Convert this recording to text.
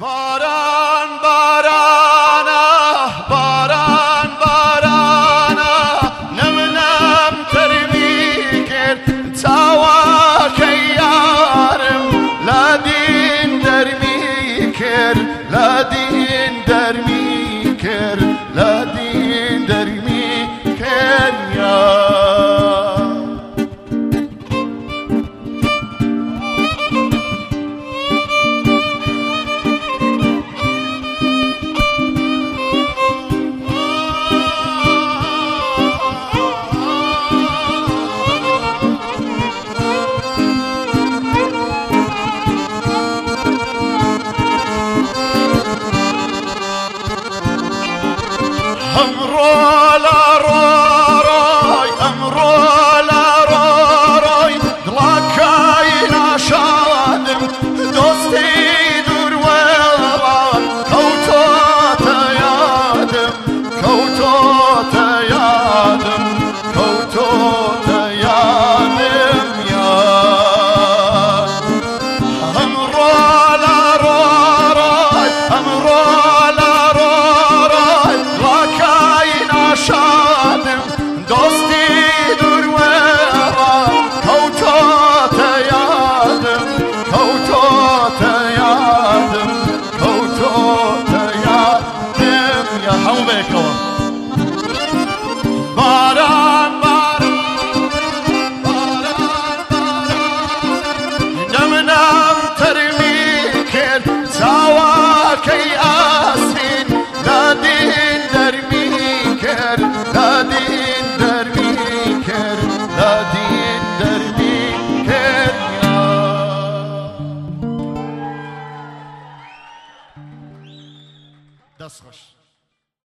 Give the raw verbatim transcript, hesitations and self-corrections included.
باران بارانه باران بارانه نم نم ترمی کرد تاوا که یارم لدین درمی کرد لدین درمی کرد لدین درمی کرد یار امرو لا روی امرو لا روی دلکای نشانم دوستی دور وران کوتو تیادم کوتو تیادم کوتو تیادم یار امرو لا روی امرو شادم دوستی دور وران کوتو تیادم کوتو تیادم کوتو تیادم یا همو بکن باران باران باران باران نم نم ترمی کرد تاوا کی آسین ندین درمی لدین درمی کرد لدین درمی کرد دست خوش